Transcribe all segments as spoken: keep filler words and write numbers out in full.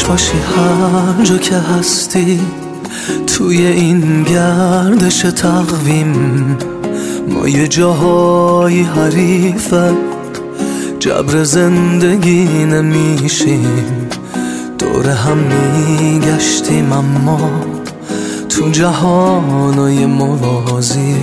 باشی هر جا که هستی، توی این گردش تقویم ما یه جاهای حریفه، جبر زندگی نمیشیم، دور هم میگشتیم اما تو جهانای موازی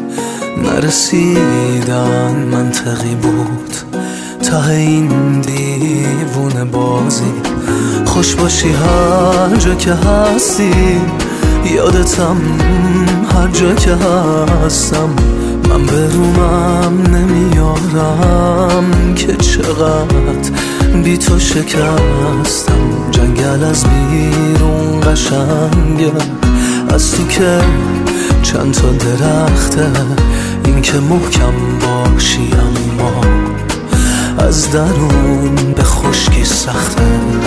نرسیدن منطقی بود ته این دیوونه بازی. خوش باشی هر جا که هستی، یادتم هر جا که هستم، من به رومم نمیارم که چقدر بی تو شکستم. جنگل از بیرون قشنگه، از تو که چند تا درخته، این که محکم باشی اما از درون به خشکی سخته.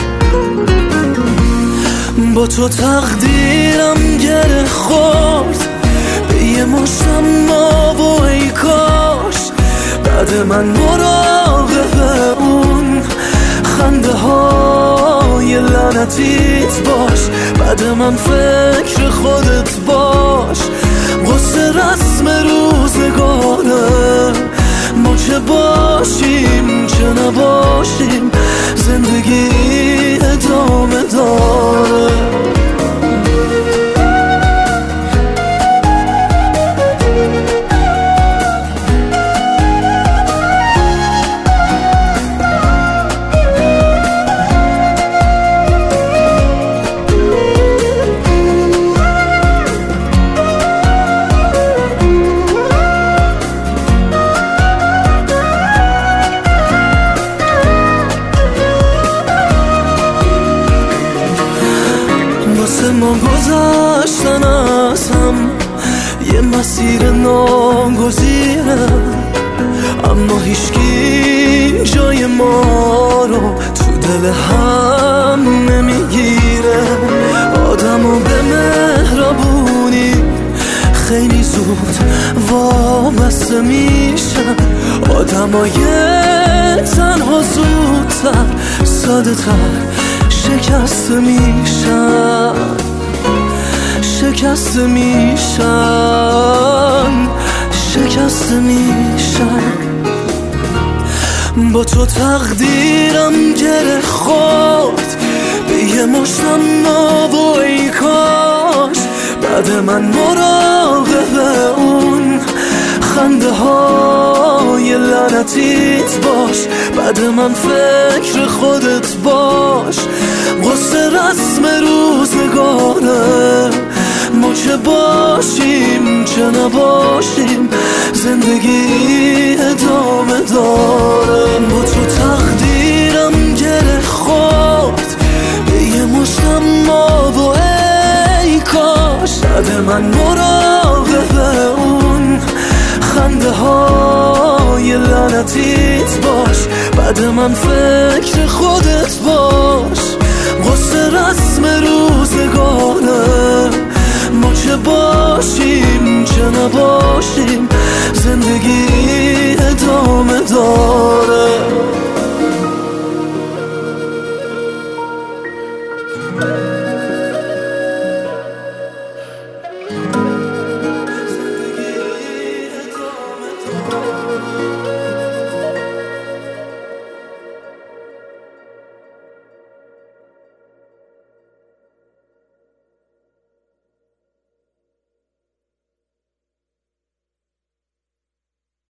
با تو تقدیرم گره خورد به یه مشتم ما و ای کاش بعد من مراقب اون خنده های لعنتیت باش، بعد من فکر خودت باش. قصه رسم روزگاره، ما چه باشیم چه نباشیم، زندگی ادامه داره. واسه ما گذشتن از هم یه مسیر ناگزیره، اما هیچکی جای ما رو تو دل هم نمیگیره. آدمو به مهربونی خیلی زود وابسته میشن، آدمای تنها زودتر ساده تر شکسته میشن، شکسته میشن، شکسته میشن. با تو تقدیرم گره خورد به یه مشتم ما و ای کاش بعد من مراقب اون خنده های لعنتیت باش، بعد من فکر خودت باش. قصه رسم روزگاره، ما چه باشیم چه نباشیم، زندگی ادامه داره. با تو تقدیرم گره خورد به یه مشتم ما و ای کاش بعد من مراقب اون خنده های لعنتیت باش، بعد من فکر خودت باش. قصه رسم روزگاره، ما چه باشیم چه نباشیم، زندگی ادامه دار.